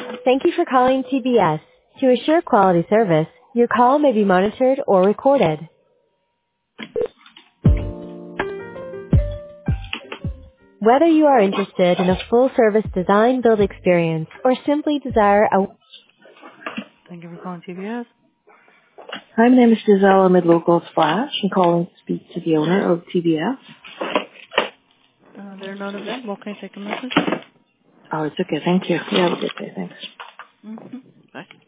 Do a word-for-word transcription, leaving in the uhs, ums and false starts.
Thank you for calling T B S. To assure quality service, your call may be monitored or recorded. Whether you are interested in a full-service design build experience or simply desire a... Thank you for calling T B S. Hi, my name is Giselle. I'm at Local Splash. I'm calling to speak to the owner of T B S. Uh, they're not available. Can I take a message? Oh, it's okay. Thank you. You have a good day. Thanks. Mm-hmm. Bye.